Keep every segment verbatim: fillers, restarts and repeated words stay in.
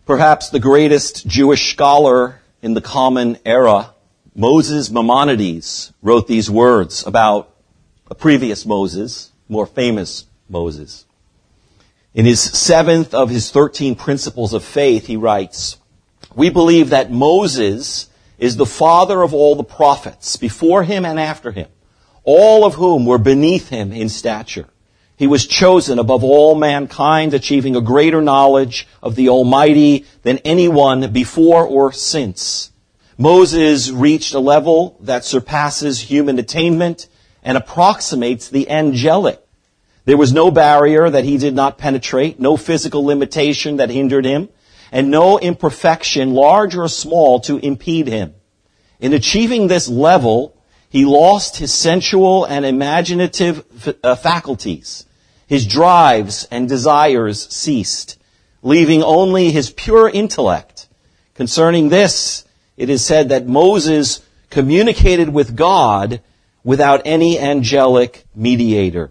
Perhaps the greatest Jewish scholar in the Common Era, Moses Maimonides, wrote these words about a previous Moses, more famous Moses. In his seventh of his thirteen principles of faith, he writes, "We believe that Moses is the father of all the prophets, before him and after him, all of whom were beneath him in stature. He was chosen above all mankind, achieving a greater knowledge of the Almighty than anyone before or since. Moses reached a level that surpasses human attainment and approximates the angelic. There was no barrier that he did not penetrate, no physical limitation that hindered him, and no imperfection, large or small, to impede him. In achieving this level, he lost his sensual and imaginative faculties. His drives and desires ceased, leaving only his pure intellect. Concerning this, it is said that Moses communicated with God without any angelic mediator."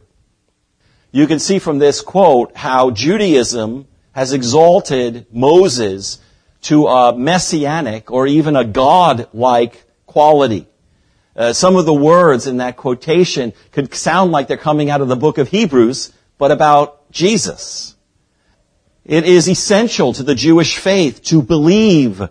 You can see from this quote how Judaism has exalted Moses to a messianic or even a God-like quality. Uh, some of the words in that quotation could sound like they're coming out of the book of Hebrews, but about Jesus. It is essential to the Jewish faith to believe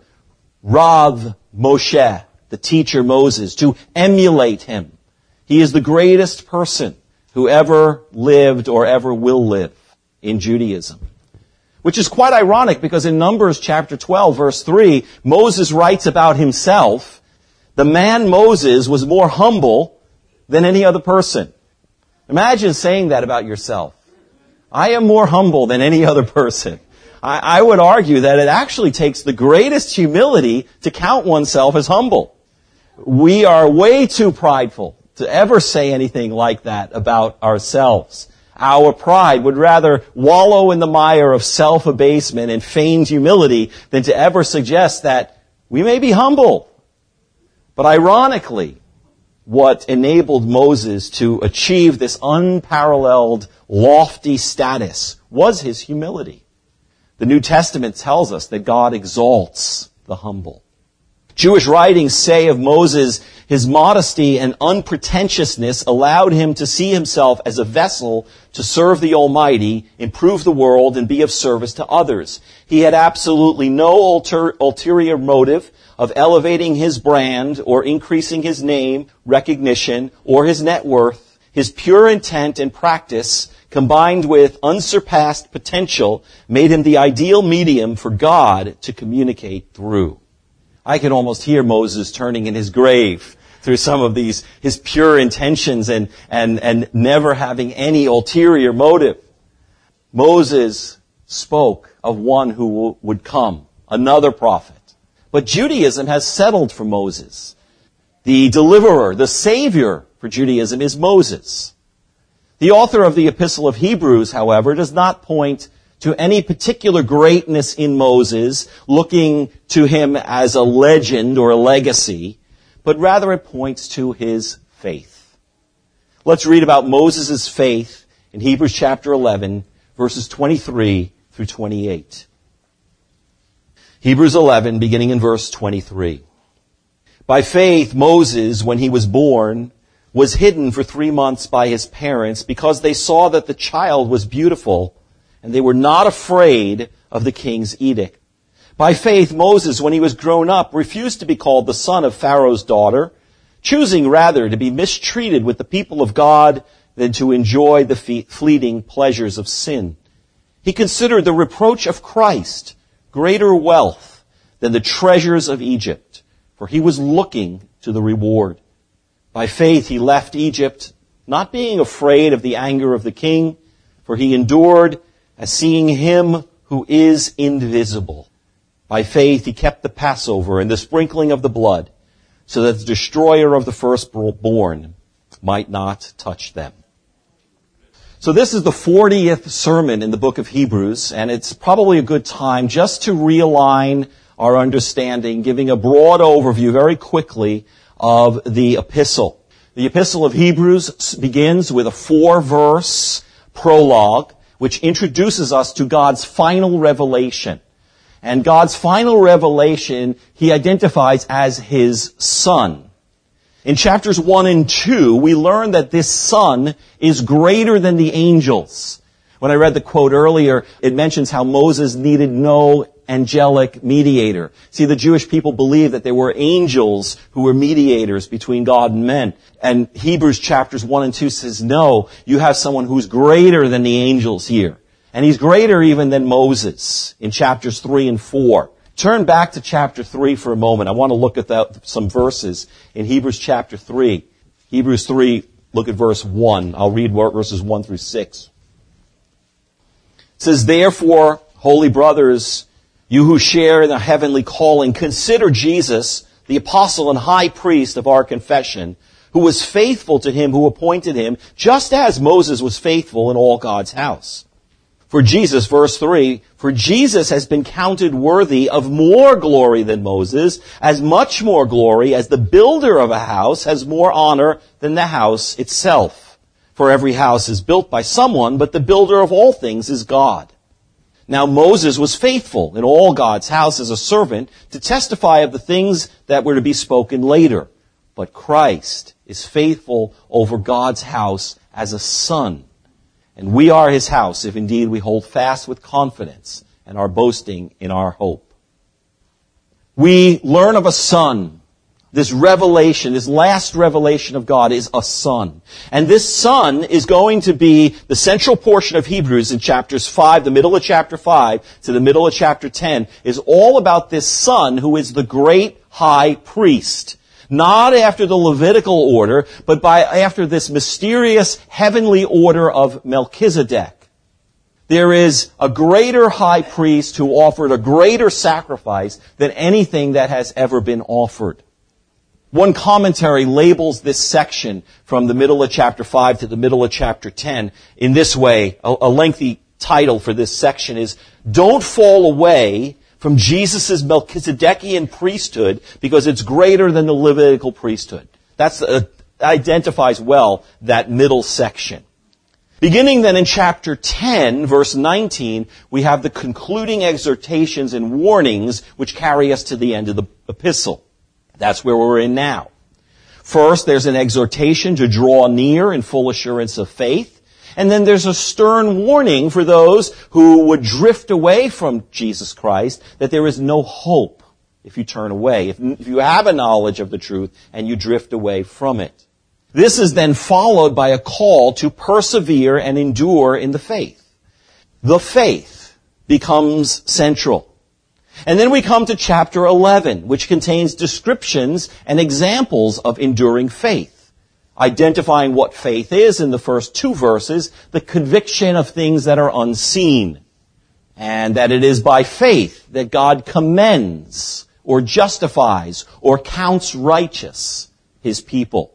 Rav Moshe, the teacher Moses, to emulate him. He is the greatest person who ever lived or ever will live in Judaism. Which is quite ironic because in Numbers chapter twelve, verse three, Moses writes about himself, "The man Moses was more humble than any other person." Imagine saying that about yourself. I am more humble than any other person. I, I would argue that it actually takes the greatest humility to count oneself as humble. We are way too prideful to ever say anything like that about ourselves. Our pride would rather wallow in the mire of self-abasement and feigned humility than to ever suggest that we may be humble. But ironically, what enabled Moses to achieve this unparalleled, lofty status was his humility. The New Testament tells us that God exalts the humble. Jewish writings say of Moses, his modesty and unpretentiousness allowed him to see himself as a vessel to serve the Almighty, improve the world, and be of service to others. He had absolutely no ulter- ulterior motive of elevating his brand or increasing his name, recognition, or his net worth. His pure intent and practice, combined with unsurpassed potential, made him the ideal medium for God to communicate through. I can almost hear Moses turning in his grave through some of these, his pure intentions and, and, and never having any ulterior motive. Moses spoke of one who would come, another prophet. But Judaism has settled for Moses. The deliverer, the savior for Judaism is Moses. The author of the Epistle of Hebrews, however, does not point to any particular greatness in Moses, looking to him as a legend or a legacy, but rather it points to his faith. Let's read about Moses' faith in Hebrews chapter eleven, verses twenty-three through twenty-eight. Hebrews eleven, beginning in verse twenty-three. By faith, Moses, when he was born, was hidden for three months by his parents because they saw that the child was beautiful, and they were not afraid of the king's edict. By faith, Moses, when he was grown up, refused to be called the son of Pharaoh's daughter, choosing rather to be mistreated with the people of God than to enjoy the fleeting pleasures of sin. He considered the reproach of Christ greater wealth than the treasures of Egypt, for he was looking to the reward. By faith he left Egypt, not being afraid of the anger of the king, for he endured as seeing him who is invisible. By faith he kept the Passover and the sprinkling of the blood, so that the destroyer of the firstborn might not touch them. So this is the fortieth sermon in the book of Hebrews, and it's probably a good time just to realign our understanding, giving a broad overview very quickly of the epistle. The epistle of Hebrews begins with a four-verse prologue, which introduces us to God's final revelation. And God's final revelation, he identifies as his Son. In chapters one and two, we learn that this Son is greater than the angels. When I read the quote earlier, it mentions how Moses needed no angelic mediator. See, the Jewish people believed that there were angels who were mediators between God and men. And Hebrews chapters one and two says, no, you have someone who's greater than the angels here. And he's greater even than Moses in chapters three and four. Turn back to chapter three for a moment. I want to look at that, some verses in Hebrews chapter three. Hebrews three, look at verse one. I'll read verses one through six. It says, therefore, holy brothers, you who share in the heavenly calling, consider Jesus, the apostle and high priest of our confession, who was faithful to him who appointed him, just as Moses was faithful in all God's house. For Jesus, verse three, for Jesus has been counted worthy of more glory than Moses, as much more glory as the builder of a house has more honor than the house itself. For every house is built by someone, but the builder of all things is God. Now Moses was faithful in all God's house as a servant to testify of the things that were to be spoken later. But Christ is faithful over God's house as a son. And we are his house if indeed we hold fast with confidence and are boasting in our hope. We learn of a son. This revelation, this last revelation of God is a son. And this son is going to be the central portion of Hebrews in chapters five, the middle of chapter five to the middle of chapter ten, is all about this son who is the great high priest. Not after the Levitical order, but by after this mysterious heavenly order of Melchizedek. There is a greater high priest who offered a greater sacrifice than anything that has ever been offered. One commentary labels this section from the middle of chapter five to the middle of chapter ten in this way. A, a lengthy title for this section is, Don't Fall Away from Jesus' Melchizedekian priesthood because it's greater than the Levitical priesthood. That uh, identifies well that middle section. Beginning then in chapter ten, verse nineteen, we have the concluding exhortations and warnings which carry us to the end of the epistle. That's where we're in now. First, there's an exhortation to draw near in full assurance of faith. And then there's a stern warning for those who would drift away from Jesus Christ, that there is no hope if you turn away, if, if you have a knowledge of the truth and you drift away from it. This is then followed by a call to persevere and endure in the faith. The faith becomes central. And then we come to chapter eleven, which contains descriptions and examples of enduring faith. Identifying what faith is in the first two verses, the conviction of things that are unseen. And that it is by faith that God commends or justifies or counts righteous his people.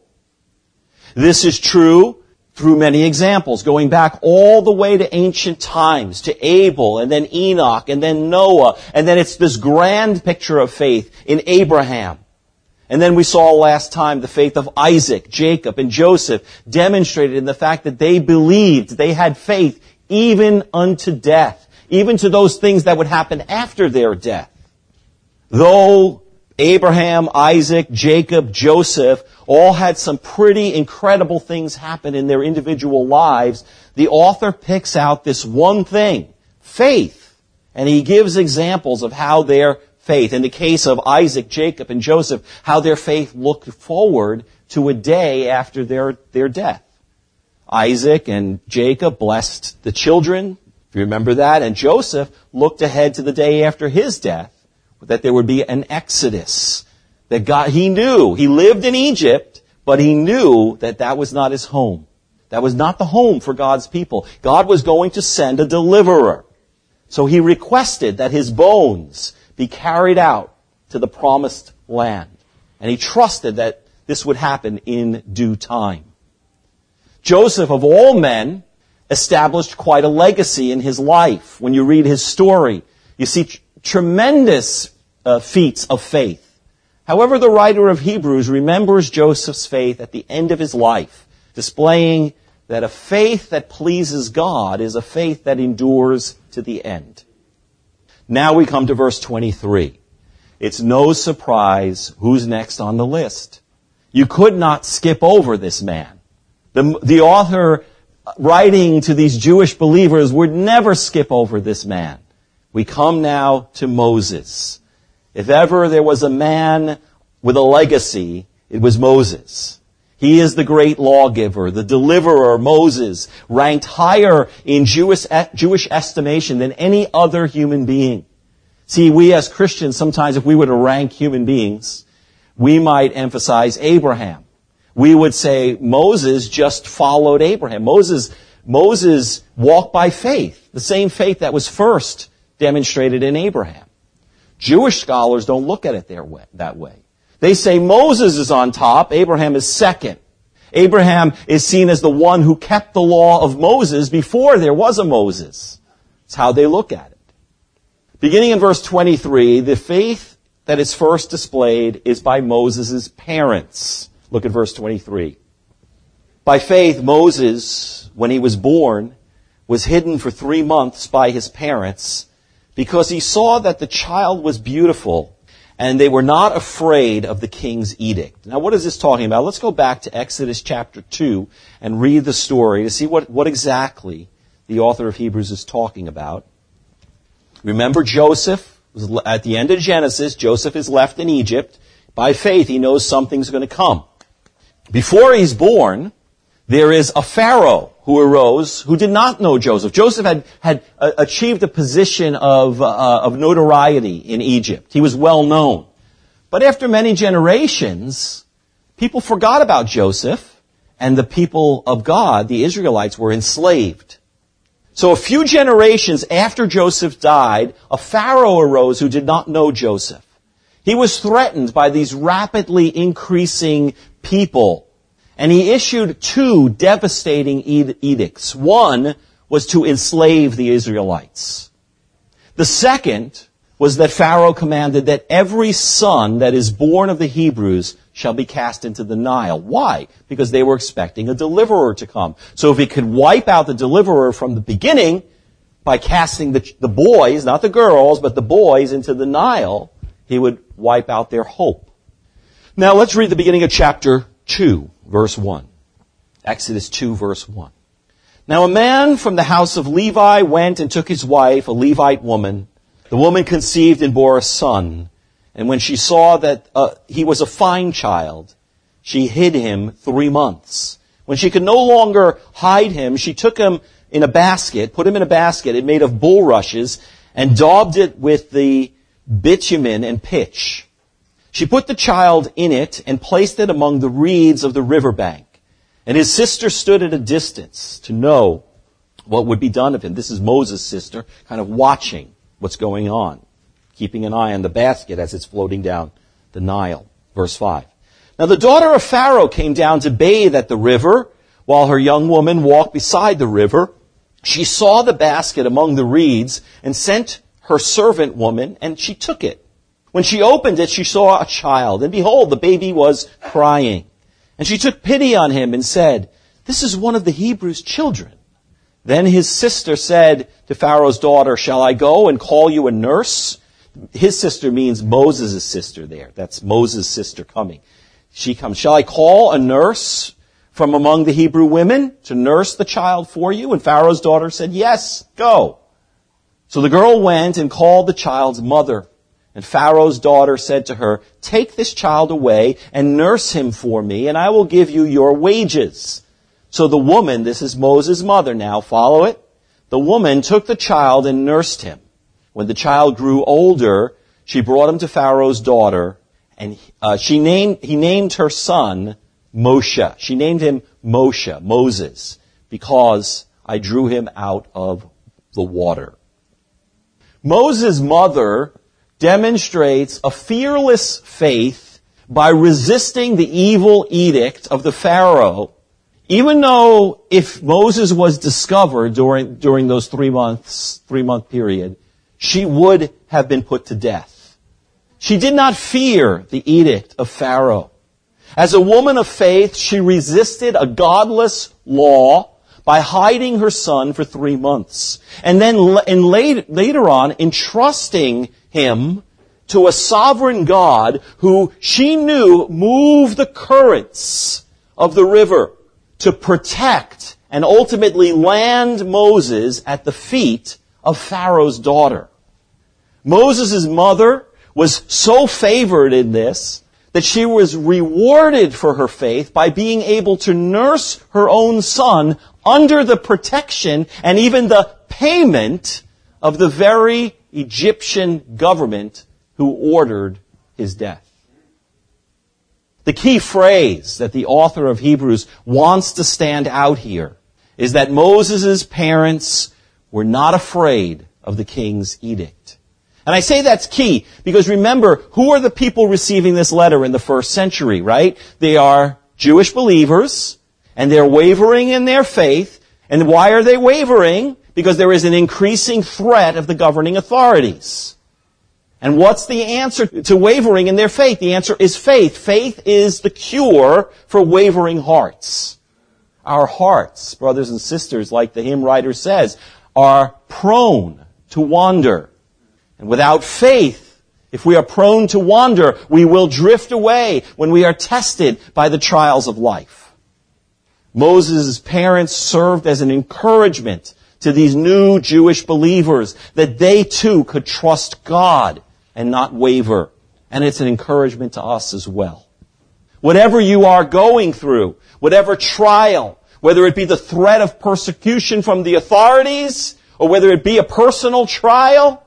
This is true through many examples, going back all the way to ancient times, to Abel, and then Enoch, and then Noah, and then it's this grand picture of faith in Abraham. And then we saw last time the faith of Isaac, Jacob, and Joseph demonstrated in the fact that they believed, they had faith even unto death, even to those things that would happen after their death. Though Abraham, Isaac, Jacob, Joseph all had some pretty incredible things happen in their individual lives, the author picks out this one thing, faith, and he gives examples of how their faith, in the case of Isaac, Jacob, and Joseph, how their faith looked forward to a day after their, their death. Isaac and Jacob blessed the children, if you remember that, and Joseph looked ahead to the day after his death, that there would be an exodus. That God, he knew, he lived in Egypt, but he knew that that was not his home. That was not the home for God's people. God was going to send a deliverer. So he requested that his bones be carried out to the promised land. And he trusted that this would happen in due time. Joseph, of all men, established quite a legacy in his life. When you read his story, you see tr- tremendous uh, feats of faith. However, the writer of Hebrews remembers Joseph's faith at the end of his life, displaying that a faith that pleases God is a faith that endures to the end. Now we come to verse twenty-three. It's no surprise who's next on the list. You could not skip over this man. The, the author writing to these Jewish believers would never skip over this man. We come now to Moses. If ever there was a man with a legacy, it was Moses. He is the great lawgiver, the deliverer. Moses ranked higher in Jewish, Jewish estimation than any other human being. See, we as Christians, sometimes if we were to rank human beings, we might emphasize Abraham. We would say Moses just followed Abraham. Moses, Moses walked by faith, the same faith that was first demonstrated in Abraham. Jewish scholars don't look at it their way, that way. They say Moses is on top, Abraham is second. Abraham is seen as the one who kept the law of Moses before there was a Moses. That's how they look at it. Beginning in verse twenty-three, the faith that is first displayed is by Moses' parents. Look at verse twenty-three. By faith, Moses, when he was born, was hidden for three months by his parents because he saw that the child was beautiful and they were not afraid of the king's edict. Now, what is this talking about? Let's go back to Exodus chapter two and read the story to see what, what exactly the author of Hebrews is talking about. Remember Joseph, at the end of Genesis, Joseph is left in Egypt. By faith, he knows something's going to come. Before he's born, there is a Pharaoh who arose who did not know Joseph. Joseph had, had uh, achieved a position of, uh, of notoriety in Egypt. He was well known. But after many generations, people forgot about Joseph, and the people of God, the Israelites, were enslaved. So a few generations after Joseph died, a Pharaoh arose who did not know Joseph. He was threatened by these rapidly increasing people, and he issued two devastating edicts. One was to enslave the Israelites. The second was that Pharaoh commanded that every son that is born of the Hebrews shall be cast into the Nile. Why? Because they were expecting a deliverer to come. So if he could wipe out the deliverer from the beginning by casting the, the boys, not the girls, but the boys into the Nile, he would wipe out their hope. Now let's read the beginning of chapter two, verse one. Exodus two, verse one. Now a man from the house of Levi went and took his wife, a Levite woman. The woman conceived and bore a son. And when she saw that uh, he was a fine child, she hid him three months. When she could no longer hide him, she took him in a basket, put him in a basket, it made of bulrushes, and daubed it with the bitumen and pitch. She put the child in it and placed it among the reeds of the riverbank. And his sister stood at a distance to know what would be done of him. This is Moses' sister, kind of watching what's going on, keeping an eye on the basket as it's floating down the Nile. Verse five. Now the daughter of Pharaoh came down to bathe at the river, while her young woman walked beside the river. She saw the basket among the reeds and sent her servant woman, and she took it. When she opened it, she saw a child, and behold, the baby was crying. And she took pity on him and said, "This is one of the Hebrews' children." Then his sister said to Pharaoh's daughter, "Shall I go and call you a nurse?" His sister means Moses' sister there. That's Moses' sister coming. She comes, "Shall I call a nurse from among the Hebrew women to nurse the child for you?" And Pharaoh's daughter said, "Yes, go." So the girl went and called the child's mother. And Pharaoh's daughter said to her, "Take this child away and nurse him for me, and I will give you your wages." So the woman, this is Moses' mother now, follow it? The woman took the child and nursed him. When the child grew older, she brought him to Pharaoh's daughter, and uh, she named, he named her son Moshe. She named him Moshe, Moses, because I drew him out of the water. Moses' mother demonstrates a fearless faith by resisting the evil edict of the Pharaoh, even though if Moses was discovered during, during those three months, three month period, she would have been put to death. She did not fear the edict of Pharaoh. As a woman of faith, she resisted a godless law by hiding her son for three months. And then and later on, entrusting him to a sovereign God who she knew moved the currents of the river to protect and ultimately land Moses at the feet of Pharaoh's daughter. Moses' mother was so favored in this that she was rewarded for her faith by being able to nurse her own son under the protection and even the payment of the very Egyptian government who ordered his death. The key phrase that the author of Hebrews wants to stand out here is that Moses' parents were not afraid of the king's edict. And I say that's key because remember, who are the people receiving this letter in the first century, right? They are Jewish believers, and they're wavering in their faith. And why are they wavering? Because there is an increasing threat of the governing authorities. And what's the answer to wavering in their faith? The answer is faith. Faith is the cure for wavering hearts. Our hearts, brothers and sisters, like the hymn writer says, are prone to wander. And without faith, if we are prone to wander, we will drift away when we are tested by the trials of life. Moses' parents served as an encouragement to these new Jewish believers that they too could trust God and not waver. And it's an encouragement to us as well. Whatever you are going through, whatever trial, whether it be the threat of persecution from the authorities, or whether it be a personal trial,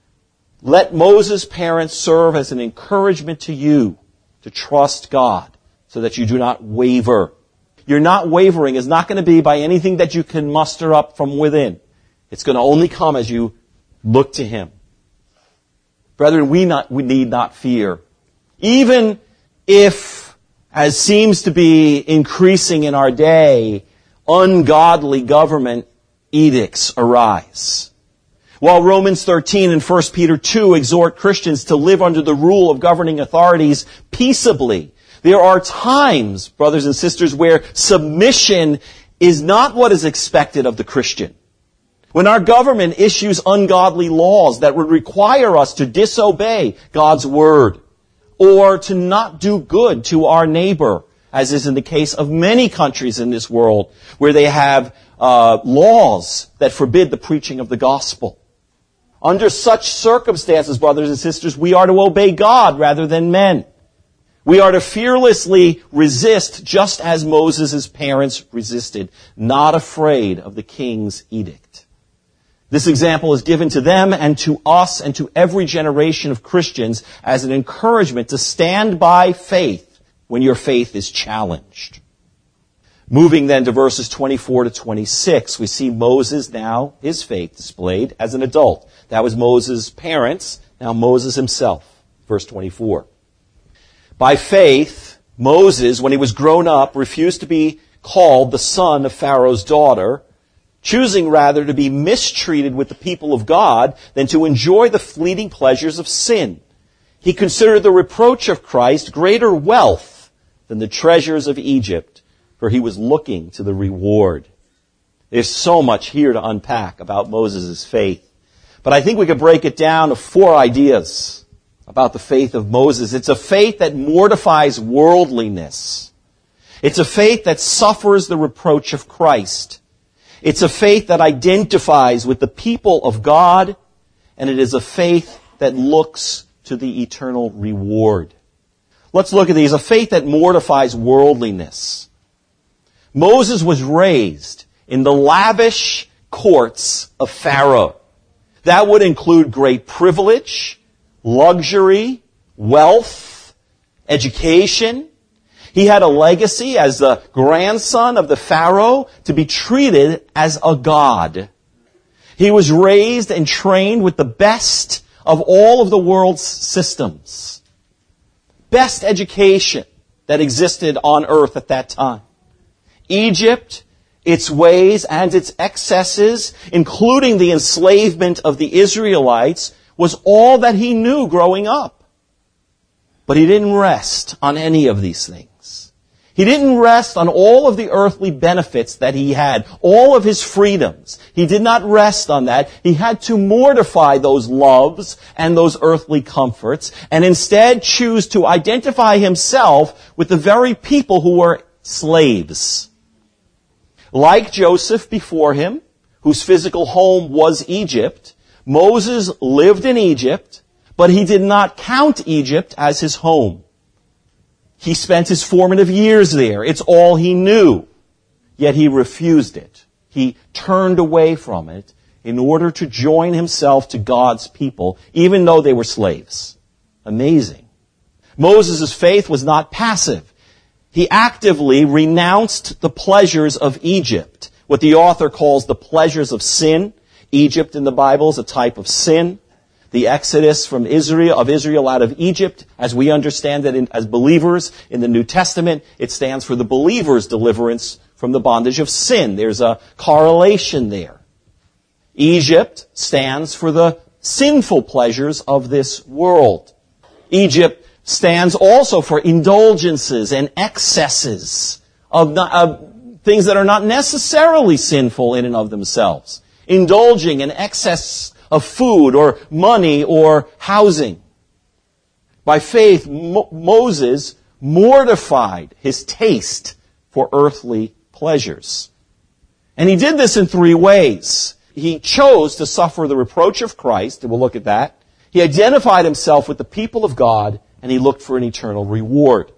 let Moses' parents serve as an encouragement to you to trust God so that you do not waver. Your not wavering is not going to be by anything that you can muster up from within. It's going to only come as you look to Him. Brethren, we, not, we need not fear. Even if, as seems to be increasing in our day, ungodly government edicts arise. While Romans thirteen and First Peter two exhort Christians to live under the rule of governing authorities peaceably, there are times, brothers and sisters, where submission is not what is expected of the Christian. When our government issues ungodly laws that would require us to disobey God's word, or to not do good to our neighbor, as is in the case of many countries in this world, where they have uh, laws that forbid the preaching of the gospel. Under such circumstances, brothers and sisters, we are to obey God rather than men. We are to fearlessly resist just as Moses' parents resisted, not afraid of the king's edict. This example is given to them and to us and to every generation of Christians as an encouragement to stand by faith when your faith is challenged. Moving then to verses twenty-four to twenty-six, we see Moses now, his faith displayed as an adult. That was Moses' parents, now Moses himself. Verse twenty-four. By faith, Moses, when he was grown up, refused to be called the son of Pharaoh's daughter, choosing rather to be mistreated with the people of God than to enjoy the fleeting pleasures of sin. He considered the reproach of Christ greater wealth than the treasures of Egypt, for he was looking to the reward. There's so much here to unpack about Moses' faith. But I think we could break it down to four ideas about the faith of Moses. It's a faith that mortifies worldliness. It's a faith that suffers the reproach of Christ. It's a faith that identifies with the people of God, and it is a faith that looks to the eternal reward. Let's look at these. A faith that mortifies worldliness. Moses was raised in the lavish courts of Pharaoh. That would include great privilege, luxury, wealth, education. He had a legacy as the grandson of the Pharaoh to be treated as a god. He was raised and trained with the best of all of the world's systems. Best education that existed on earth at that time. Egypt, its ways and its excesses, including the enslavement of the Israelites, was all that he knew growing up. But he didn't rest on any of these things. He didn't rest on all of the earthly benefits that he had, all of his freedoms. He did not rest on that. He had to mortify those loves and those earthly comforts and instead choose to identify himself with the very people who were slaves. Like Joseph before him, whose physical home was Egypt, Moses lived in Egypt, but he did not count Egypt as his home. He spent his formative years there. It's all he knew. Yet he refused it. He turned away from it in order to join himself to God's people, even though they were slaves. Amazing. Moses' faith was not passive. He actively renounced the pleasures of Egypt, what the author calls the pleasures of sin. Egypt in the Bible is a type of sin. The exodus from Israel, of Israel out of Egypt, as we understand it in, as believers in the New Testament, it stands for the believer's deliverance from the bondage of sin. There's a correlation there. Egypt stands for the sinful pleasures of this world. Egypt stands also for indulgences and excesses of, not, of things that are not necessarily sinful in and of themselves. Indulging in excess of food or money or housing. By faith, Mo- Moses mortified his taste for earthly pleasures. And he did this in three ways. He chose to suffer the reproach of Christ, and we'll look at that. He identified himself with the people of God, and he looked for an eternal reward.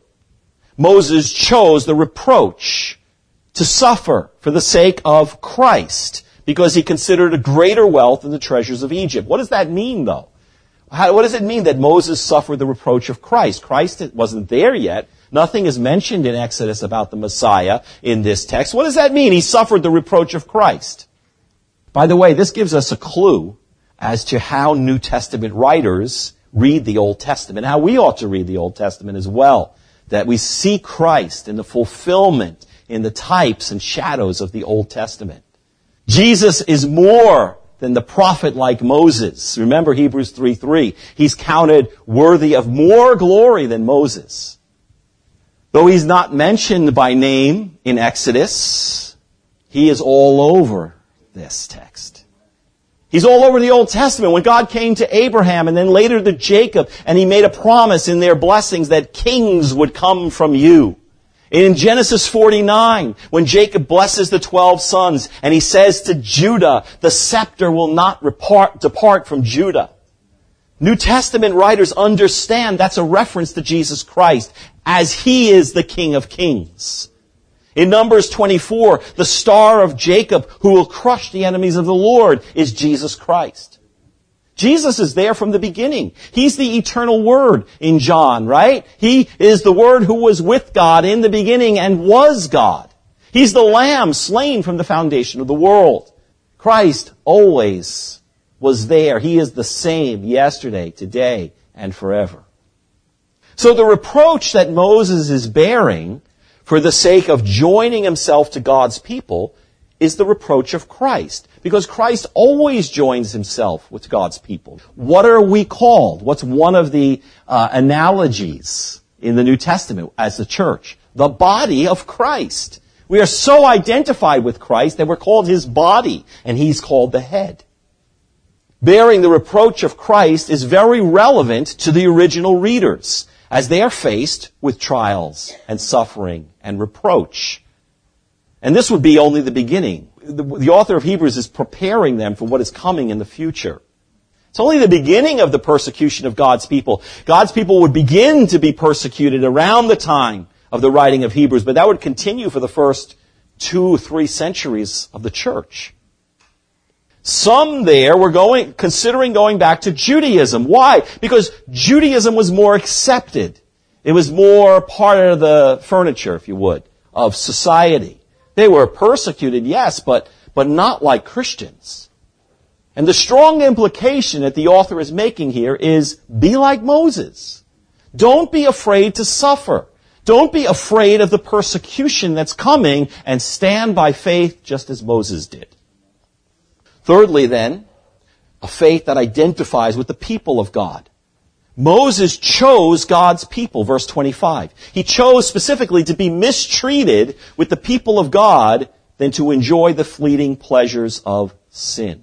Moses chose the reproach to suffer for the sake of Christ, because he considered a greater wealth than the treasures of Egypt. What does that mean, though? How, what does it mean that Moses suffered the reproach of Christ? Christ wasn't there yet. Nothing is mentioned in Exodus about the Messiah in this text. What does that mean? He suffered the reproach of Christ. By the way, this gives us a clue as to how New Testament writers read the Old Testament, how we ought to read the Old Testament as well. That we see Christ in the fulfillment, in the types and shadows of the Old Testament. Jesus is more than the prophet like Moses. Remember Hebrews three three. He's counted worthy of more glory than Moses. Though he's not mentioned by name in Exodus, he is all over this text. He's all over the Old Testament. When God came to Abraham and then later to Jacob, and he made a promise in their blessings that kings would come from you. In Genesis forty-nine, when Jacob blesses the twelve sons, and he says to Judah, the scepter will not repart, depart from Judah. New Testament writers understand that's a reference to Jesus Christ, as he is the King of Kings. In Numbers twenty-four, the star of Jacob, who will crush the enemies of the Lord, is Jesus Christ. Jesus is there from the beginning. He's the eternal Word in John, right? He is the Word who was with God in the beginning and was God. He's the Lamb slain from the foundation of the world. Christ always was there. He is the same yesterday, today, and forever. So the reproach that Moses is bearing for the sake of joining himself to God's people is the reproach of Christ. Because Christ always joins himself with God's people. What are we called? What's one of the uh, analogies in the New Testament as the church? The body of Christ. We are so identified with Christ that we're called his body, and he's called the head. Bearing the reproach of Christ is very relevant to the original readers as they are faced with trials and suffering and reproach. And this would be only the beginning. The, the author of Hebrews is preparing them for what is coming in the future. It's only the beginning of the persecution of God's people. God's people would begin to be persecuted around the time of the writing of Hebrews, but that would continue for the first two or three centuries of the church. Some there were going, considering going back to Judaism. Why? Because Judaism was more accepted. It was more part of the furniture, if you would, of society. They were persecuted, yes, but, but not like Christians. And the strong implication that the author is making here is, be like Moses. Don't be afraid to suffer. Don't be afraid of the persecution that's coming, and stand by faith just as Moses did. Thirdly then, a faith that identifies with the people of God. Moses chose God's people, verse twenty-five. He chose specifically to be mistreated with the people of God than to enjoy the fleeting pleasures of sin.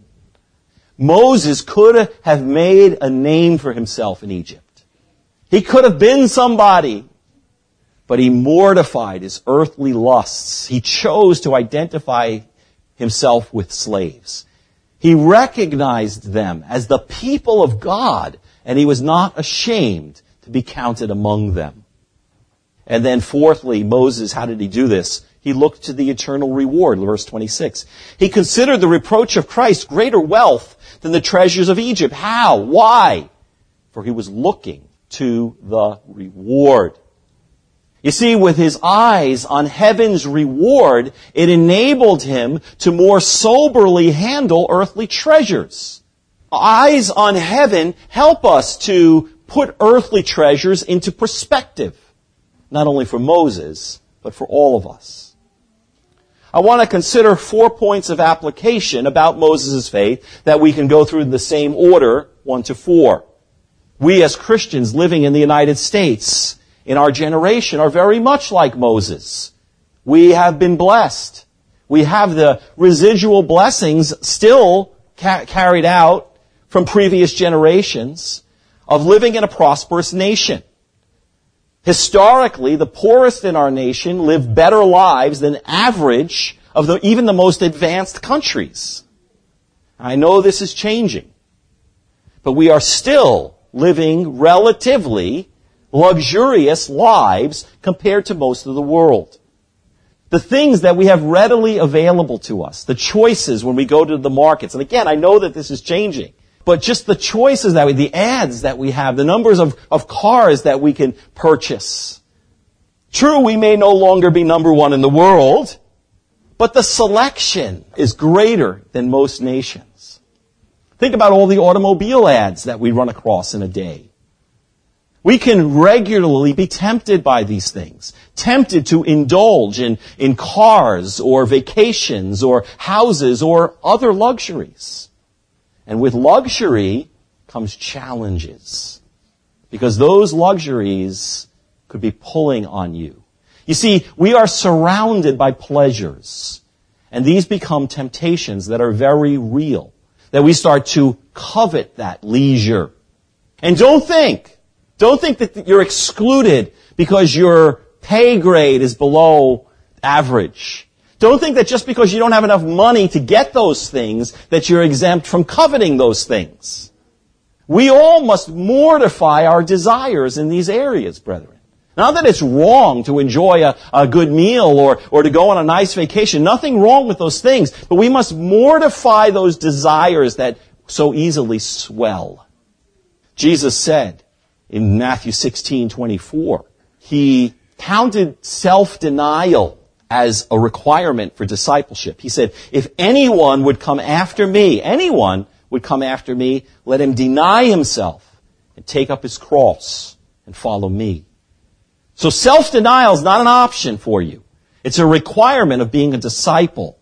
Moses could have made a name for himself in Egypt. He could have been somebody, but he mortified his earthly lusts. He chose to identify himself with slaves. He recognized them as the people of God, and he was not ashamed to be counted among them. And then fourthly, Moses, how did he do this? He looked to the eternal reward, verse twenty-six. He considered the reproach of Christ greater wealth than the treasures of Egypt. How? Why? For he was looking to the reward. You see, with his eyes on heaven's reward, it enabled him to more soberly handle earthly treasures. Eyes on heaven help us to put earthly treasures into perspective, not only for Moses, but for all of us. I want to consider four points of application about Moses' faith that we can go through in the same order, one to four. We as Christians living in the United States, in our generation, are very much like Moses. We have been blessed. We have the residual blessings still ca- carried out from previous generations of living in a prosperous nation. Historically, the poorest in our nation live better lives than average of the, even the most advanced countries. I know this is changing, but we are still living relatively luxurious lives compared to most of the world. The things that we have readily available to us, the choices when we go to the markets, and again, I know that this is changing, but just the choices that we, the ads that we have, the numbers of, of cars that we can purchase. True, we may no longer be number one in the world, but the selection is greater than most nations. Think about all the automobile ads that we run across in a day. We can regularly be tempted by these things, tempted to indulge in, in cars or vacations or houses or other luxuries. And with luxury comes challenges, because those luxuries could be pulling on you. You see, we are surrounded by pleasures, and these become temptations that are very real, that we start to covet that leisure. And don't think, don't think that you're excluded because your pay grade is below average. Don't think that just because you don't have enough money to get those things, that you're exempt from coveting those things. We all must mortify our desires in these areas, brethren. Not that it's wrong to enjoy a, a good meal or, or to go on a nice vacation. Nothing wrong with those things. But we must mortify those desires that so easily swell. Jesus said in Matthew sixteen twenty-four, he counted self-denial as a requirement for discipleship. He said, if anyone would come after me, anyone would come after me, let him deny himself and take up his cross and follow me. So self-denial is not an option for you. It's a requirement of being a disciple.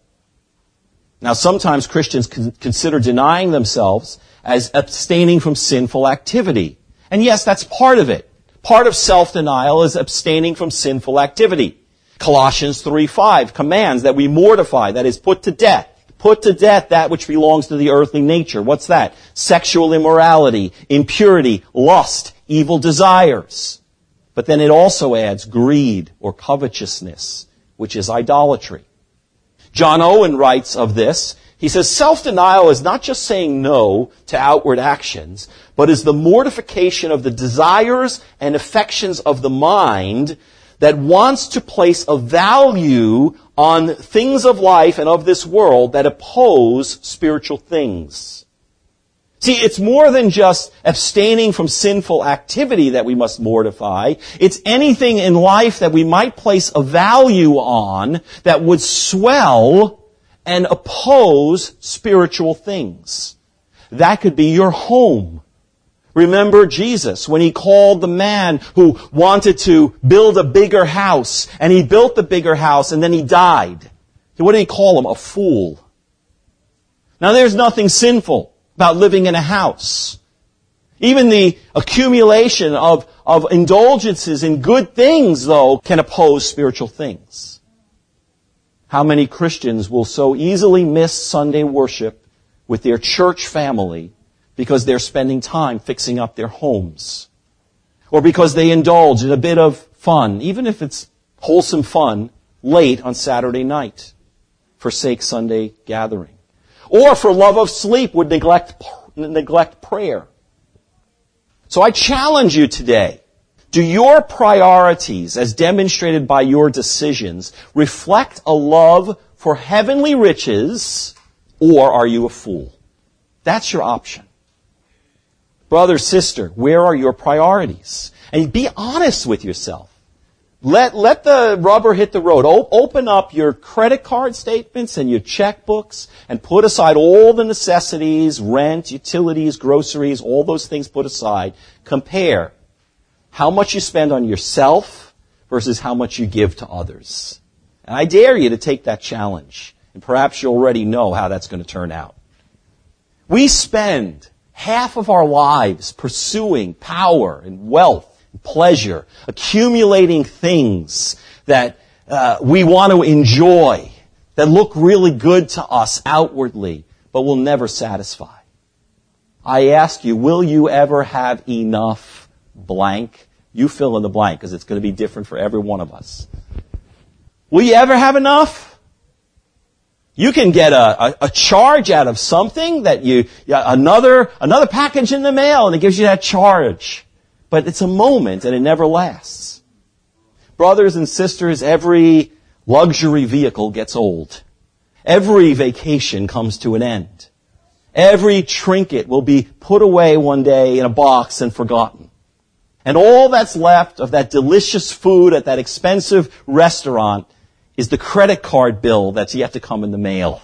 Now, sometimes Christians con- consider denying themselves as abstaining from sinful activity. And yes, that's part of it. Part of self-denial is abstaining from sinful activity. Colossians three five commands that we mortify, that is, put to death. Put to death that which belongs to the earthly nature. What's that? Sexual immorality, impurity, lust, evil desires. But then it also adds greed or covetousness, which is idolatry. John Owen writes of this. He says, self-denial is not just saying no to outward actions, but is the mortification of the desires and affections of the mind that wants to place a value on things of life and of this world that oppose spiritual things. See, it's more than just abstaining from sinful activity that we must mortify. It's anything in life that we might place a value on that would swell and oppose spiritual things. That could be your home. Remember Jesus when he called the man who wanted to build a bigger house, and he built the bigger house and then he died. What did he call him? A fool. Now there's nothing sinful about living in a house. Even the accumulation of, of indulgences in good things, though, can oppose spiritual things. How many Christians will so easily miss Sunday worship with their church family because they're spending time fixing up their homes? Or because they indulge in a bit of fun, even if it's wholesome fun, late on Saturday night, forsake Sunday gathering. Or for love of sleep would neglect, neglect prayer. So I challenge you today, do your priorities, as demonstrated by your decisions, reflect a love for heavenly riches, or are you a fool? That's your option. Brother, sister, where are your priorities? And be honest with yourself. Let, let the rubber hit the road. O- open up your credit card statements and your checkbooks and put aside all the necessities, rent, utilities, groceries, all those things put aside. Compare how much you spend on yourself versus how much you give to others. And I dare you to take that challenge. And perhaps you already know how that's going to turn out. We spend half of our lives pursuing power and wealth, pleasure, accumulating things that uh, we want to enjoy, that look really good to us outwardly, but will never satisfy. I ask you, will you ever have enough blank? You fill in the blank, because it's going to be different for every one of us. Will you ever have enough? You can get a, a, a charge out of something that you, another, another package in the mail, and it gives you that charge. But it's a moment, and it never lasts. Brothers and sisters, every luxury vehicle gets old. Every vacation comes to an end. Every trinket will be put away one day in a box and forgotten. And all that's left of that delicious food at that expensive restaurant is the credit card bill that's yet to come in the mail.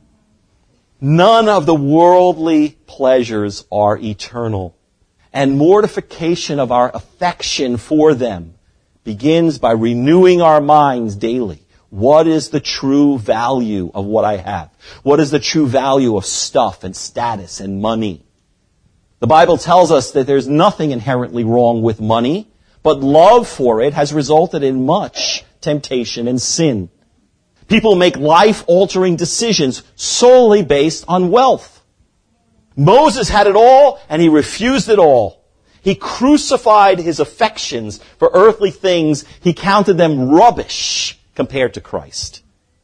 None of the worldly pleasures are eternal. And mortification of our affection for them begins by renewing our minds daily. What is the true value of what I have? What is the true value of stuff and status and money? The Bible tells us that there's nothing inherently wrong with money, but love for it has resulted in much temptation and sin. People make life-altering decisions solely based on wealth. Moses had it all, and he refused it all. He crucified his affections for earthly things. He counted them rubbish compared to Christ.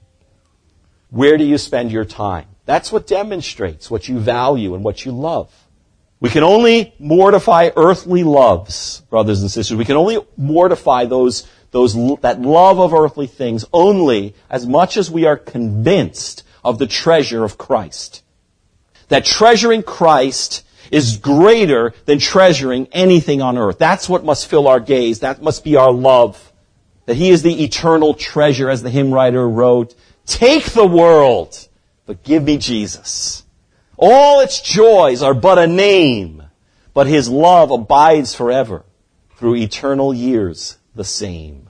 Where do you spend your time? That's what demonstrates what you value and what you love. We can only mortify earthly loves, brothers and sisters. We can only mortify those, those, that love of earthly things only as much as we are convinced of the treasure of Christ. That treasuring Christ is greater than treasuring anything on earth. That's what must fill our gaze. That must be our love. That He is the eternal treasure, as the hymn writer wrote. Take the world, but give me Jesus. All its joys are but a name, but His love abides forever, through eternal years the same.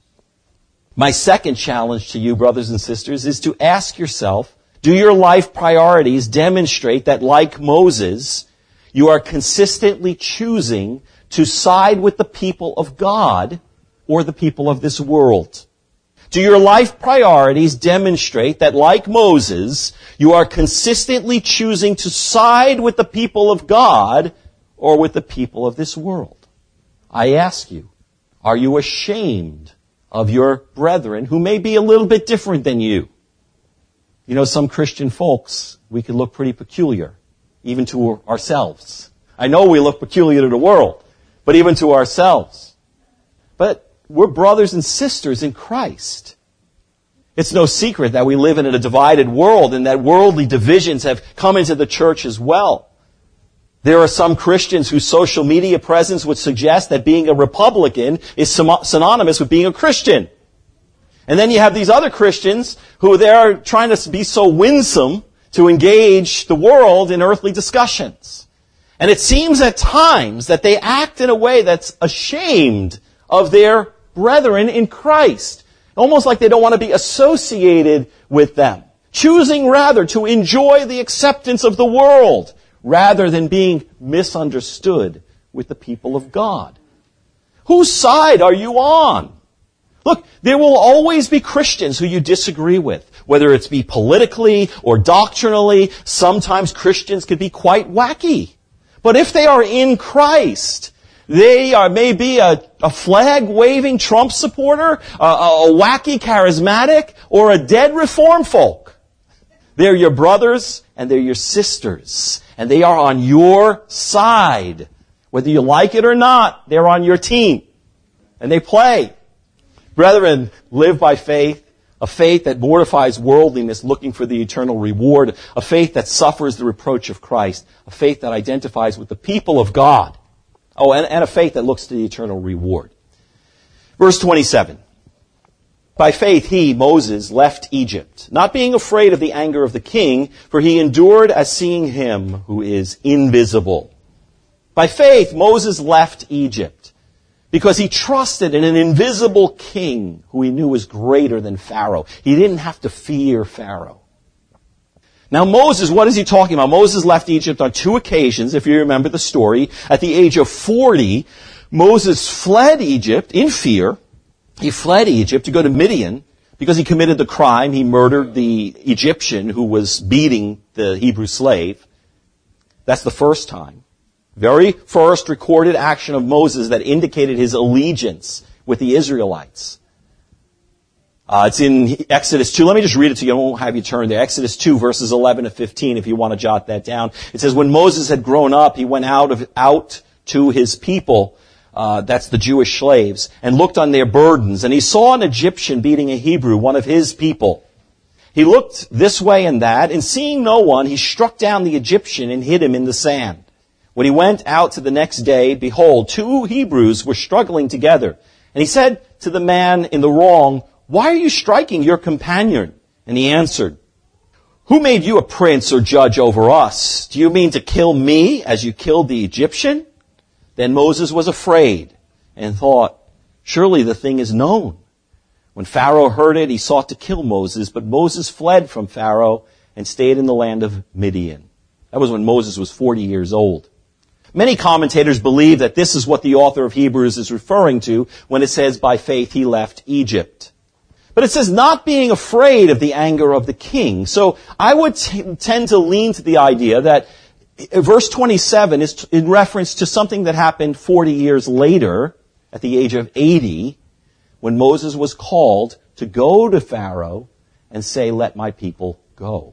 My second challenge to you, brothers and sisters, is to ask yourself, do your life priorities demonstrate that, like Moses, you are consistently choosing to side with the people of God or the people of this world? Do your life priorities demonstrate that, like Moses, you are consistently choosing to side with the people of God or with the people of this world? I ask you, are you ashamed of your brethren who may be a little bit different than you? You know, some Christian folks, we can look pretty peculiar, even to ourselves. I know we look peculiar to the world, but even to ourselves. But we're brothers and sisters in Christ. It's no secret that we live in a divided world and that worldly divisions have come into the church as well. There are some Christians whose social media presence would suggest that being a Republican is synonymous with being a Christian. And then you have these other Christians who they are trying to be so winsome to engage the world in earthly discussions. And it seems at times that they act in a way that's ashamed of their brethren in Christ. Almost like they don't want to be associated with them. Choosing rather to enjoy the acceptance of the world rather than being misunderstood with the people of God. Whose side are you on? Look, there will always be Christians who you disagree with, whether it's be politically or doctrinally. Sometimes Christians can be quite wacky. But if they are in Christ, they are maybe a, a flag-waving Trump supporter, a, a, a wacky charismatic, or a dead reform folk. They're your brothers and they're your sisters, and they are on your side. Whether you like it or not, they're on your team, and they play. Brethren, live by faith, a faith that mortifies worldliness, looking for the eternal reward, a faith that suffers the reproach of Christ, a faith that identifies with the people of God. Oh, and, and a faith that looks to the eternal reward. Verse twenty-seven. By faith he, Moses, left Egypt, not being afraid of the anger of the king, for he endured as seeing him who is invisible. By faith Moses left Egypt, because he trusted in an invisible king who he knew was greater than Pharaoh. He didn't have to fear Pharaoh. Now Moses, what is he talking about? Moses left Egypt on two occasions, if you remember the story. At the age of forty, Moses fled Egypt in fear. He fled Egypt to go to Midian because he committed the crime. He murdered the Egyptian who was beating the Hebrew slave. That's the first time. Very first recorded action of Moses that indicated his allegiance with the Israelites. Uh, it's in Exodus two. Let me just read it to you. I won't have you turn there. Exodus two, verses eleven to fifteen, if you want to jot that down. It says, when Moses had grown up, he went out of out to his people, uh, that's the Jewish slaves, and looked on their burdens. And he saw an Egyptian beating a Hebrew, one of his people. He looked this way and that, and seeing no one, he struck down the Egyptian and hid him in the sand. When he went out to the next day, behold, two Hebrews were struggling together. And he said to the man in the wrong, why are you striking your companion? And he answered, who made you a prince or judge over us? Do you mean to kill me as you killed the Egyptian? Then Moses was afraid and thought, surely the thing is known. When Pharaoh heard it, he sought to kill Moses, but Moses fled from Pharaoh and stayed in the land of Midian. That was when Moses was forty years old. Many commentators believe that this is what the author of Hebrews is referring to when it says, by faith he left Egypt. But it says, not being afraid of the anger of the king. So I would t- tend to lean to the idea that verse twenty-seven is t- in reference to something that happened forty years later, at the age of eighty, when Moses was called to go to Pharaoh and say, let my people go.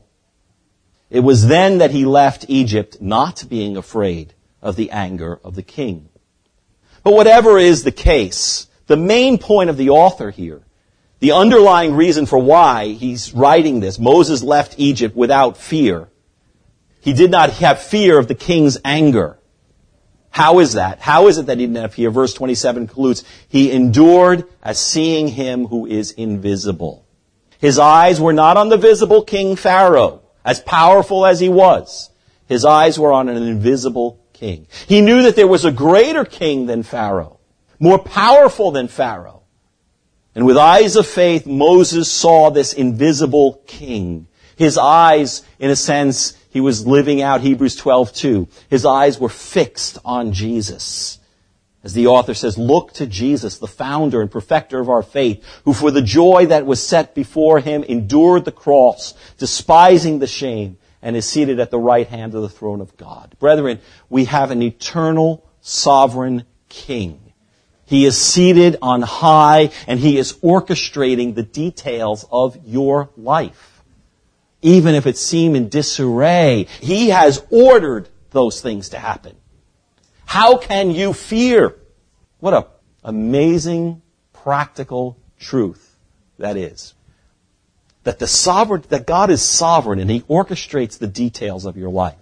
It was then that he left Egypt, not being afraid of the anger of the king. But whatever is the case, the main point of the author here, the underlying reason for why he's writing this, Moses left Egypt without fear. He did not have fear of the king's anger. How is that? How is it that he didn't have fear? Verse twenty-seven concludes, he endured as seeing him who is invisible. His eyes were not on the visible king Pharaoh, as powerful as he was. His eyes were on an invisible king. He knew that there was a greater king than Pharaoh, more powerful than Pharaoh. And with eyes of faith, Moses saw this invisible king. His eyes, in a sense, he was living out Hebrews twelve two. His eyes were fixed on Jesus. As the author says, look to Jesus, the founder and perfecter of our faith, who for the joy that was set before him endured the cross, despising the shame, and is seated at the right hand of the throne of God. Brethren, we have an eternal, sovereign king. He is seated on high, and he is orchestrating the details of your life. Even if it seem in disarray, he has ordered those things to happen. How can you fear? What an amazing, practical truth that is. That the sovereign, that God is sovereign and he orchestrates the details of your life.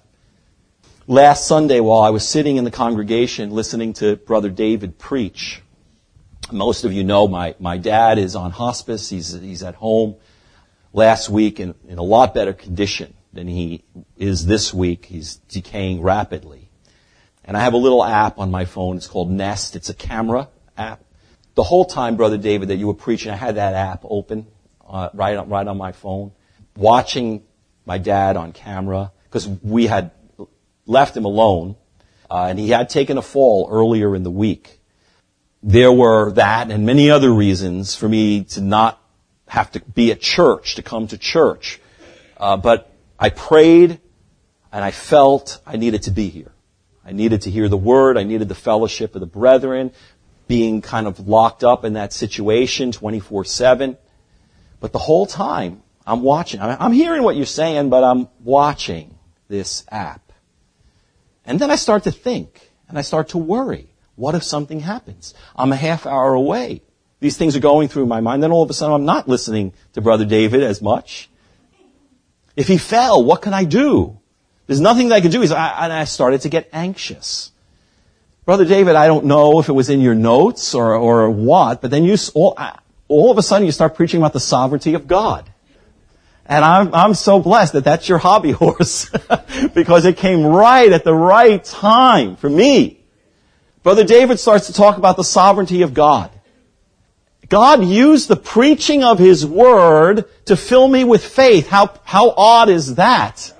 Last Sunday, while I was sitting in the congregation listening to Brother David preach, most of you know my, my dad is on hospice. He's, he's at home last week in, in a lot better condition than he is this week. He's decaying rapidly. And I have a little app on my phone. It's called Nest. It's a camera app. The whole time, Brother David, that you were preaching, I had that app open uh, right, on, right on my phone, watching my dad on camera, because we had left him alone. uh, and he had taken a fall earlier in the week. There were that and many other reasons for me to not have to be at church, to come to church. Uh, but I prayed and I felt I needed to be here. I needed to hear the word. I needed the fellowship of the brethren, being kind of locked up in that situation twenty-four seven. But the whole time, I'm watching. I'm hearing what you're saying, but I'm watching this app. And then I start to think, and I start to worry. What if something happens? I'm a half hour away. These things are going through my mind. Then all of a sudden, I'm not listening to Brother David as much. If he fell, what can I do? There's nothing that I can do. And I started to get anxious. Brother David, I don't know if it was in your notes or, or what, but then you all, all of a sudden you start preaching about the sovereignty of God. And I'm, I'm so blessed that that's your hobby horse because it came right at the right time for me. Brother David starts to talk about the sovereignty of God. God used the preaching of His Word to fill me with faith. How, how odd is that?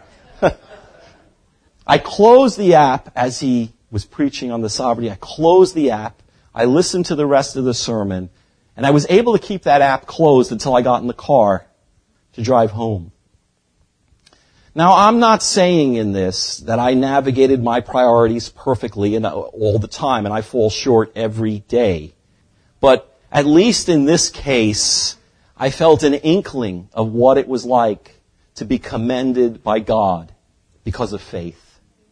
I closed the app as he was preaching on the sovereignty. I closed the app. I listened to the rest of the sermon. And I was able to keep that app closed until I got in the car to drive home. Now, I'm not saying in this that I navigated my priorities perfectly and all the time, and I fall short every day. But at least in this case, I felt an inkling of what it was like to be commended by God because of faith.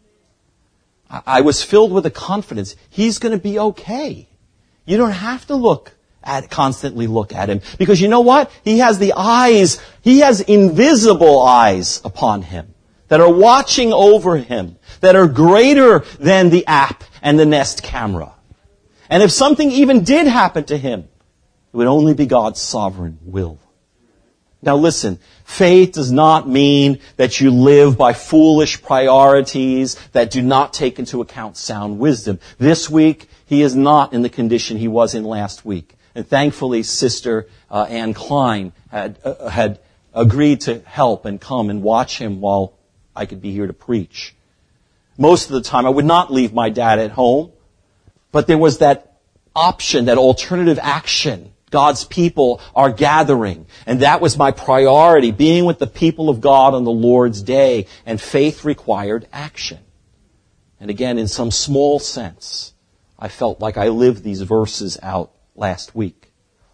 I was filled with a confidence. He's going to be okay. You don't have to look at, constantly look at him. Because you know what? He has the eyes, he has invisible eyes upon him that are watching over him, that are greater than the app and the Nest camera. And if something even did happen to him, it would only be God's sovereign will. Now listen, faith does not mean that you live by foolish priorities that do not take into account sound wisdom. This week, he is not in the condition he was in last week. And thankfully, Sister uh, Ann Klein had, uh, had agreed to help and come and watch him while I could be here to preach. Most of the time, I would not leave my dad at home, but there was that option, that alternative action. God's people are gathering. And that was my priority, being with the people of God on the Lord's day. And faith required action. And again, in some small sense, I felt like I lived these verses out last week.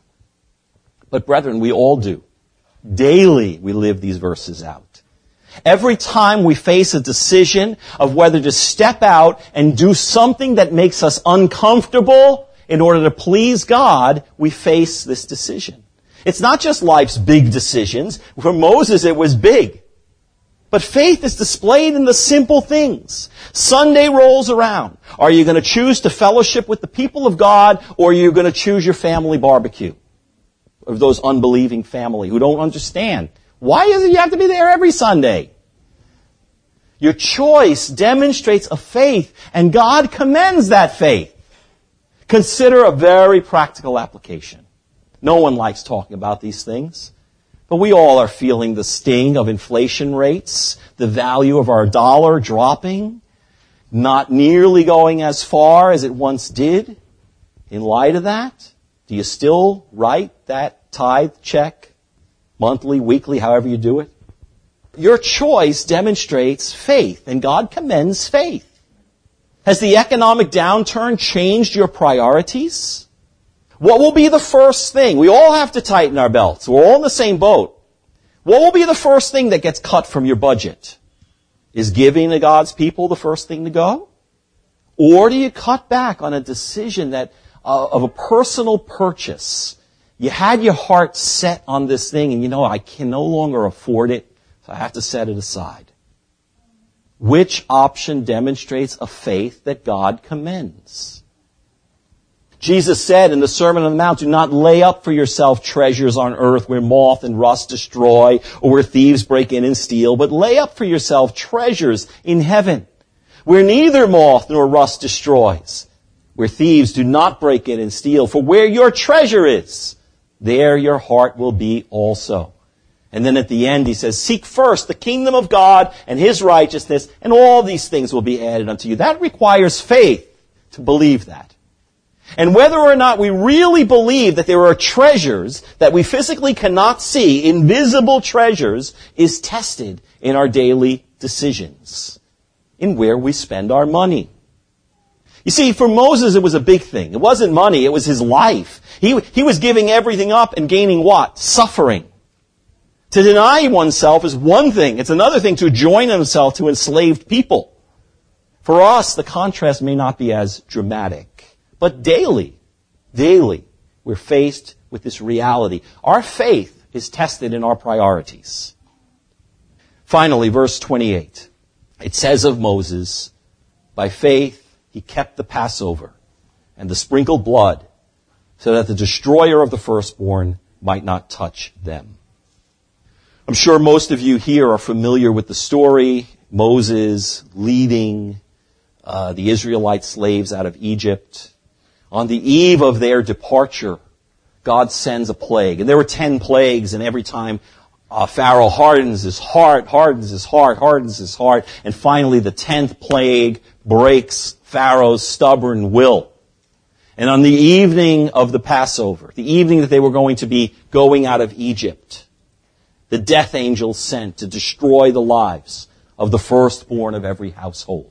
But brethren, we all do. Daily we live these verses out. Every time we face a decision of whether to step out and do something that makes us uncomfortable in order to please God, we face this decision. It's not just life's big decisions. For Moses, it was big. But faith is displayed in the simple things. Sunday rolls around. Are you going to choose to fellowship with the people of God, or are you going to choose your family barbecue? Of those unbelieving family who don't understand. Why is it you have to be there every Sunday? Your choice demonstrates a faith, and God commends that faith. Consider a very practical application. No one likes talking about these things, but we all are feeling the sting of inflation rates, the value of our dollar dropping, not nearly going as far as it once did. In light of that, do you still write that tithe check, monthly, weekly, however you do it? Your choice demonstrates faith, and God commends faith. Has the economic downturn changed your priorities? What will be the first thing? We all have to tighten our belts. We're all in the same boat. What will be the first thing that gets cut from your budget? Is giving to God's people the first thing to go? Or do you cut back on a decision that uh, of a personal purchase? You had your heart set on this thing and you know, I can no longer afford it, so I have to set it aside. Which option demonstrates a faith that God commends? Jesus said in the Sermon on the Mount, do not lay up for yourself treasures on earth where moth and rust destroy or where thieves break in and steal, but lay up for yourself treasures in heaven where neither moth nor rust destroys, where thieves do not break in and steal. For where your treasure is, there your heart will be also. And then at the end he says, seek first the kingdom of God and his righteousness, and all these things will be added unto you. That requires faith to believe that. And whether or not we really believe that there are treasures that we physically cannot see, invisible treasures, is tested in our daily decisions, in where we spend our money. You see, for Moses it was a big thing. It wasn't money, it was his life. He, he was giving everything up and gaining what? Suffering. To deny oneself is one thing. It's another thing to join himself to enslaved people. For us, the contrast may not be as dramatic. But daily, daily, we're faced with this reality. Our faith is tested in our priorities. Finally, verse twenty-eight. It says of Moses, by faith he kept the Passover and the sprinkled blood, so that the destroyer of the firstborn might not touch them. I'm sure most of you here are familiar with the story. Moses leading uh, the Israelite slaves out of Egypt. On the eve of their departure, God sends a plague. And there were ten plagues, and every time uh, Pharaoh hardens his heart, hardens his heart, hardens his heart, and finally the tenth plague breaks Pharaoh's stubborn will. And on the evening of the Passover, the evening that they were going to be going out of Egypt, the death angel sent to destroy the lives of the firstborn of every household.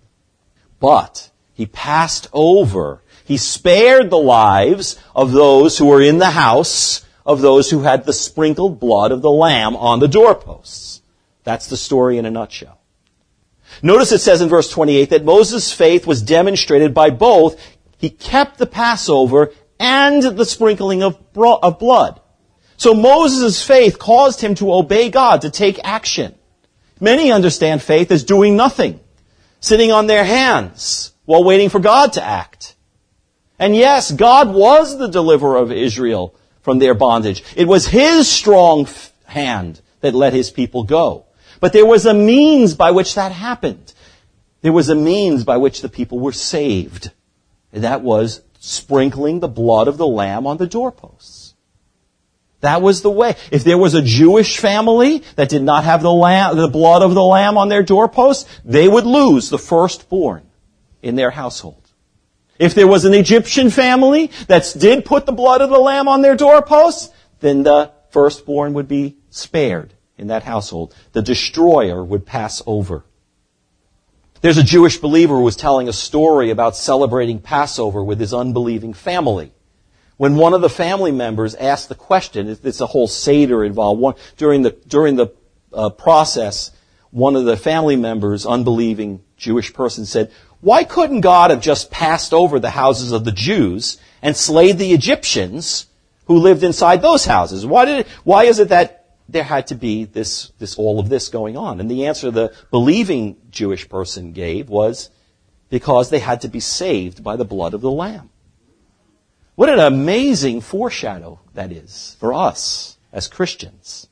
But he passed over, he spared the lives of those who were in the house, of those who had the sprinkled blood of the lamb on the doorposts. That's the story in a nutshell. Notice it says in verse twenty-eight that Moses' faith was demonstrated by both. He kept the Passover and the sprinkling of blood. So Moses' faith caused him to obey God, to take action. Many understand faith as doing nothing, sitting on their hands while waiting for God to act. And yes, God was the deliverer of Israel from their bondage. It was his strong hand that let his people go. But there was a means by which that happened. There was a means by which the people were saved. And that was sprinkling the blood of the lamb on the doorposts. That was the way. If there was a Jewish family that did not have the lamb, the blood of the lamb on their doorposts, they would lose the firstborn in their household. If there was an Egyptian family that did put the blood of the lamb on their doorposts, then the firstborn would be spared in that household. The destroyer would pass over. There's a Jewish believer who was telling a story about celebrating Passover with his unbelieving family. When one of the family members asked the question, it's a whole Seder involved. One, during the during the uh, process, one of the family members, unbelieving Jewish person, said, "Why couldn't God have just passed over the houses of the Jews and slayed the Egyptians who lived inside those houses? Why did it, why is it that there had to be this this all of this going on?" And the answer the believing Jewish person gave was because they had to be saved by the blood of the Lamb. What an amazing foreshadow that is for us as Christians.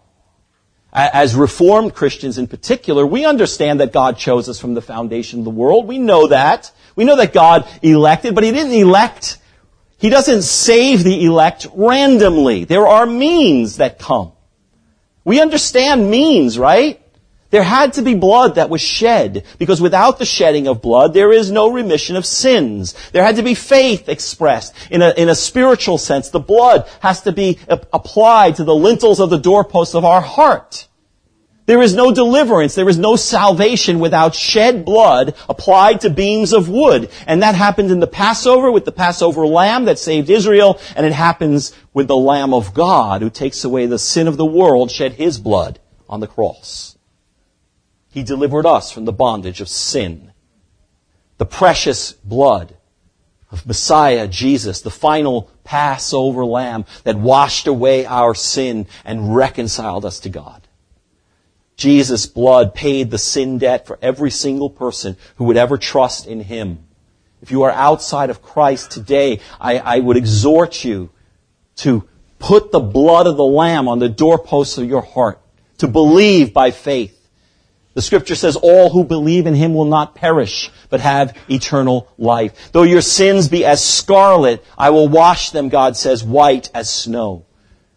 As Reformed Christians in particular, we understand that God chose us from the foundation of the world. We know that. We know that God elected, but He didn't elect. He doesn't save the elect randomly. There are means that come. We understand means, right? There had to be blood that was shed, because without the shedding of blood, there is no remission of sins. There had to be faith expressed. In a, in a spiritual sense, the blood has to be applied to the lintels of the doorposts of our heart. There is no deliverance, there is no salvation without shed blood applied to beams of wood. And that happened in the Passover with the Passover lamb that saved Israel, and it happens with the Lamb of God who takes away the sin of the world, shed His blood on the cross. He delivered us from the bondage of sin. The precious blood of Messiah, Jesus, the final Passover lamb that washed away our sin and reconciled us to God. Jesus' blood paid the sin debt for every single person who would ever trust in Him. If you are outside of Christ today, I, I would exhort you to put the blood of the Lamb on the doorposts of your heart, to believe by faith. The Scripture says, all who believe in Him will not perish, but have eternal life. Though your sins be as scarlet, I will wash them, God says, white as snow.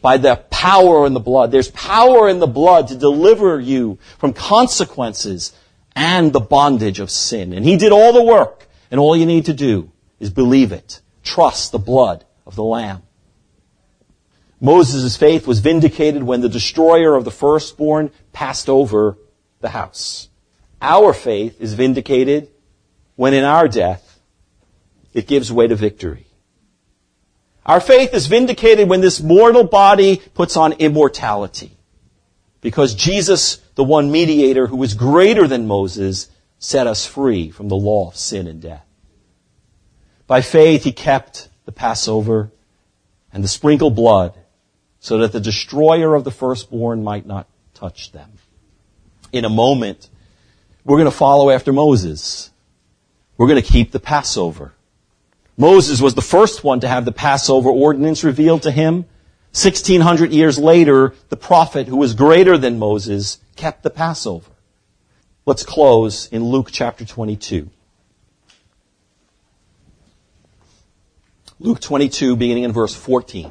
by the power in the blood. There's power in the blood to deliver you from consequences and the bondage of sin. And he did all the work, and all you need to do is believe it. Trust the blood of the Lamb. Moses' faith was vindicated when the destroyer of the firstborn passed over the house. Our faith is vindicated when in our death it gives way to victory. Our faith is vindicated when this mortal body puts on immortality. Because Jesus, the one mediator who is greater than Moses, set us free from the law of sin and death. By faith he kept the Passover and the sprinkled blood so that the destroyer of the firstborn might not touch them. In a moment, we're going to follow after Moses. We're going to keep the Passover. Moses was the first one to have the Passover ordinance revealed to him. sixteen hundred years later, the prophet who was greater than Moses kept the Passover. Let's close in Luke chapter twenty-two. Luke twenty-two, beginning in verse fourteen.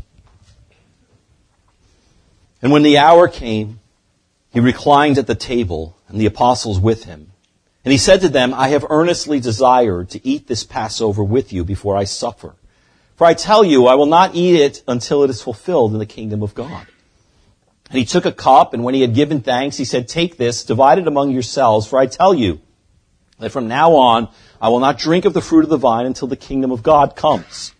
And when the hour came, he reclined at the table, and the apostles with him. And he said to them, I have earnestly desired to eat this Passover with you before I suffer. For I tell you, I will not eat it until it is fulfilled in the kingdom of God. And he took a cup, and when he had given thanks, he said, take this, divide it among yourselves, for I tell you that from now on I will not drink of the fruit of the vine until the kingdom of God comes.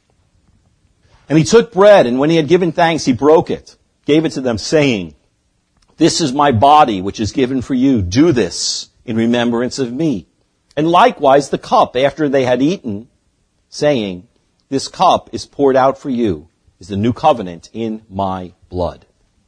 And he took bread, and when he had given thanks, he broke it, gave it to them, saying, this is my body, which is given for you. Do this in remembrance of me. And likewise the cup, after they had eaten, saying, this cup is poured out for you, is the new covenant in my blood.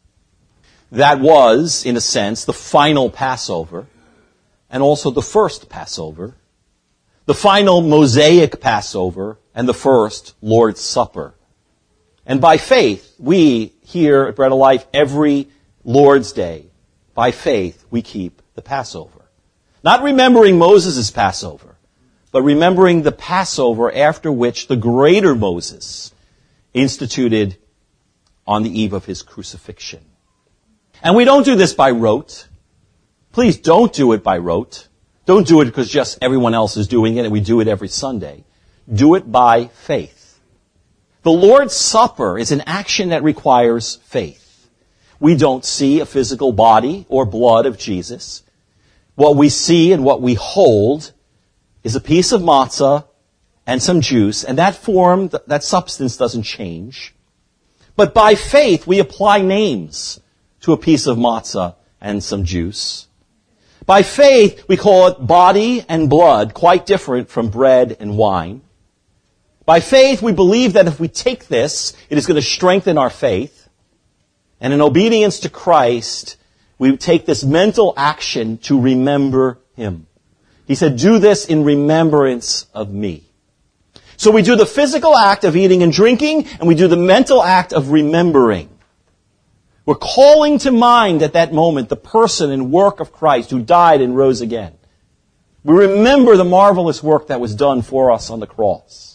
That was, in a sense, the final Passover, and also the first Passover, the final Mosaic Passover, and the first Lord's Supper. And by faith, we here at Bread of Life, every Lord's Day, by faith, we keep the Passover. Not remembering Moses' Passover, but remembering the Passover after which the greater Moses instituted on the eve of his crucifixion. And we don't do this by rote. Please don't do it by rote. Don't do it because just everyone else is doing it and we do it every Sunday. Do it by faith. The Lord's Supper is an action that requires faith. We don't see a physical body or blood of Jesus. What we see and what we hold is a piece of matzah and some juice, and that form, that substance doesn't change. But by faith, we apply names to a piece of matzah and some juice. By faith, we call it body and blood, quite different from bread and wine. By faith, we believe that if we take this, it is going to strengthen our faith. And in obedience to Christ, we take this mental action to remember him. He said, do this in remembrance of me. So we do the physical act of eating and drinking, and we do the mental act of remembering. We're calling to mind at that moment the person and work of Christ who died and rose again. We remember the marvelous work that was done for us on the cross.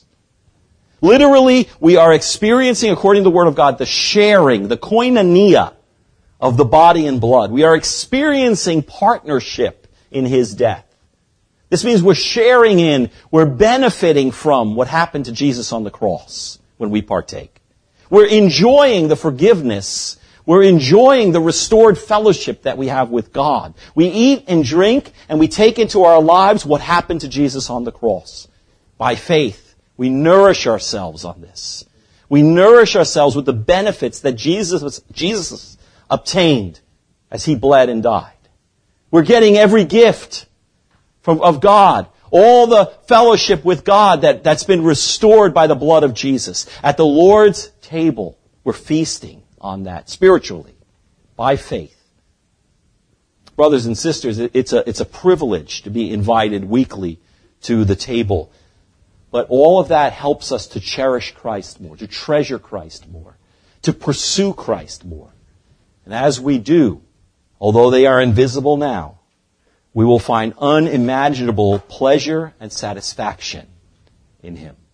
Literally, we are experiencing, according to the Word of God, the sharing, the koinonia of the body and blood. We are experiencing partnership in his death. This means we're sharing in, we're benefiting from what happened to Jesus on the cross when we partake. We're enjoying the forgiveness. We're enjoying the restored fellowship that we have with God. We eat and drink and we take into our lives what happened to Jesus on the cross. By faith, we nourish ourselves on this. We nourish ourselves with the benefits that Jesus, Jesus obtained as he bled and died. We're getting every gift from, of God. All the fellowship with God that, that's been restored by the blood of Jesus. At the Lord's table, we're feasting on that spiritually, by faith. Brothers and sisters, it's a, it's a privilege to be invited weekly to the table. But all of that helps us to cherish Christ more, to treasure Christ more, to pursue Christ more. And as we do, although they are invisible now, we will find unimaginable pleasure and satisfaction in him.